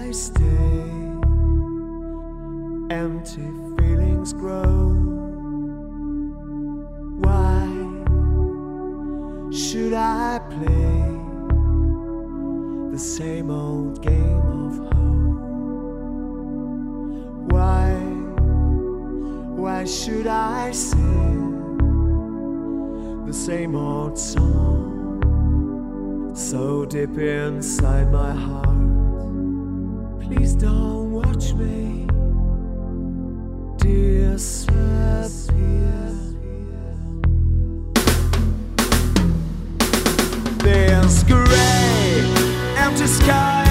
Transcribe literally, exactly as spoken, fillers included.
I stay, empty feelings grow. Why should I play the same old game of hope? Why, why should I sing the same old song so deep inside my heart? Please don't watch me disappear. This gray, empty sky